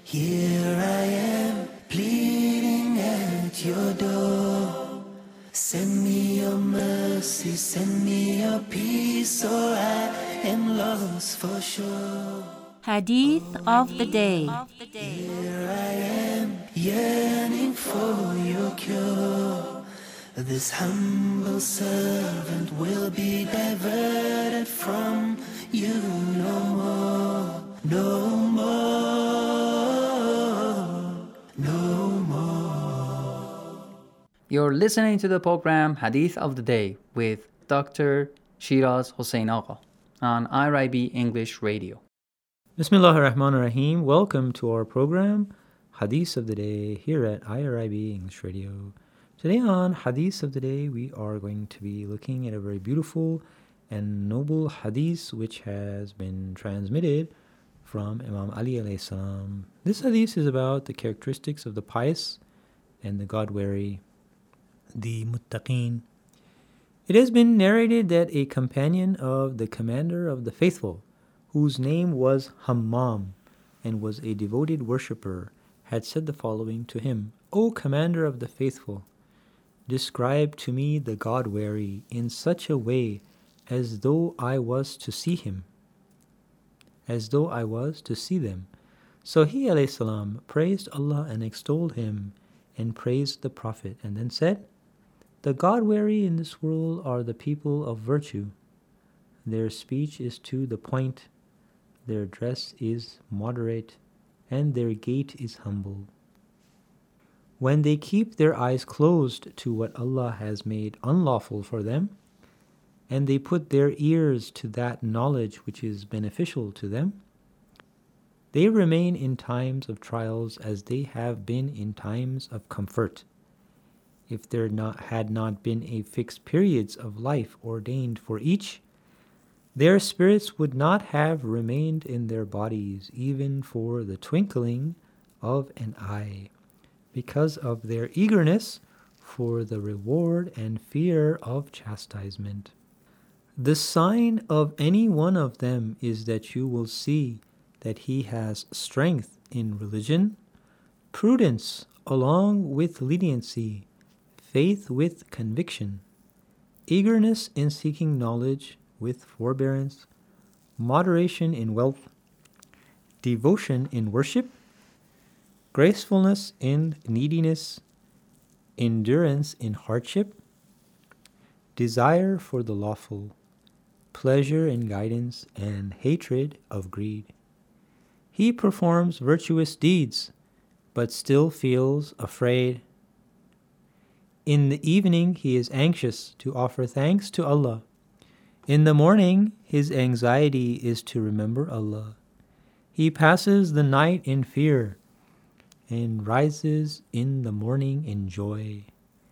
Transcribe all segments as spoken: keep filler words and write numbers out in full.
Here I am, pleading at your door. Send me your mercy, send me your peace, or I am lost for sure. Hadith of the Day. Here I am, yearning for your cure. This humble servant will be diverted from you no more, no more, no more. You're listening to the program Hadith of the Day with Doctor Shiraz Hossein Agha on I R I B English Radio. Bismillahir Rahmanir Rahim. Welcome to our program Hadith of the Day here at I R I B English Radio. Today on Hadith of the Day, we are going to be looking at a very beautiful and noble hadith which has been transmitted from Imam Ali alayhi salam. This hadith is about the characteristics of the pious and the God-wary, the muttaqeen. It has been narrated that a companion of the commander of the faithful, whose name was Hammam and was a devoted worshipper, had said the following to him: O commander of the faithful, describe to me the God-wary in such a way as though I was to see him, as though I was to see them. So he alayhi salam praised Allah and extolled him and praised the Prophet, and then said, the God-wary in this world are the people of virtue. Their speech is to the point, their dress is moderate, and their gait is humble. When they keep their eyes closed to what Allah has made unlawful for them, and they put their ears to that knowledge which is beneficial to them, they remain in times of trials as they have been in times of comfort. If there not, had not been a fixed periods of life ordained for each, their spirits would not have remained in their bodies even for the twinkling of an eye, because of their eagerness for the reward and fear of chastisement. The sign of any one of them is that you will see that he has strength in religion, prudence along with leniency, faith with conviction, eagerness in seeking knowledge with forbearance, moderation in wealth, devotion in worship, gracefulness in neediness, endurance in hardship, desire for the lawful, pleasure in guidance, and hatred of greed. He performs virtuous deeds, but still feels afraid. In the evening he is anxious to offer thanks to Allah. In the morning his anxiety is to remember Allah. He passes the night in fear and rises in the morning in joy.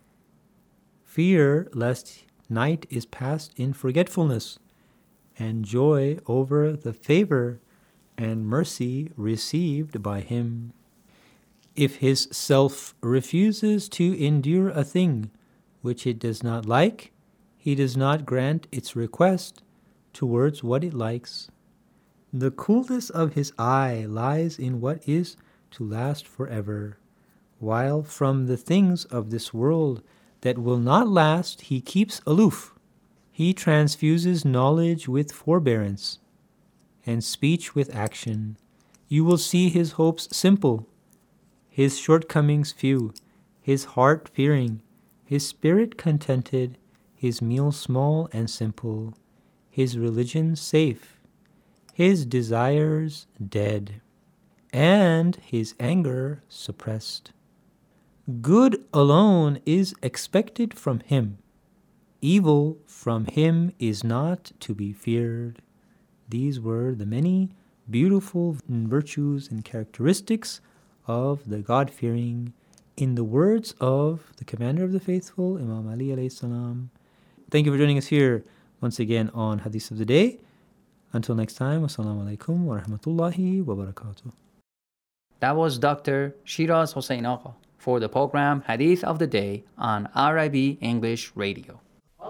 Fear lest night is passed in forgetfulness, and joy over the favor and mercy received by him. If his self refuses to endure a thing which it does not like, he does not grant its request towards what it likes. The coolness of his eye lies in what is to last forever, while from the things of this world that will not last he keeps aloof. He transfuses knowledge with forbearance and speech with action. You will see his hopes simple, his shortcomings few, his heart fearing, his spirit contented, his meal small and simple, his religion safe, his desires dead, and his anger suppressed. Good alone is expected from him. Evil from him is not to be feared. These were the many beautiful virtues and characteristics of the God-fearing in the words of the commander of the faithful, Imam Ali alayhi salam. Thank you for joining us here once again on Hadith of the Day. Until next time, wassalamu alaikum wa rahmatullahi wa barakatuh. That was Doctor Shiraz Hossein Agha for the program Hadith of the Day on I R I B English Radio.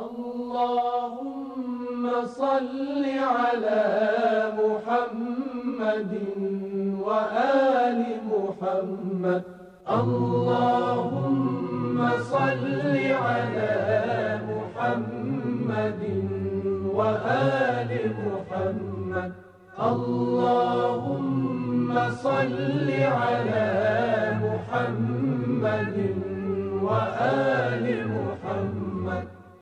Allahumma salli ala Muhammadin wa ali Muhammad. محمد اللهم صل على محمد وآل محمد اللهم صل على محمد وآل محمد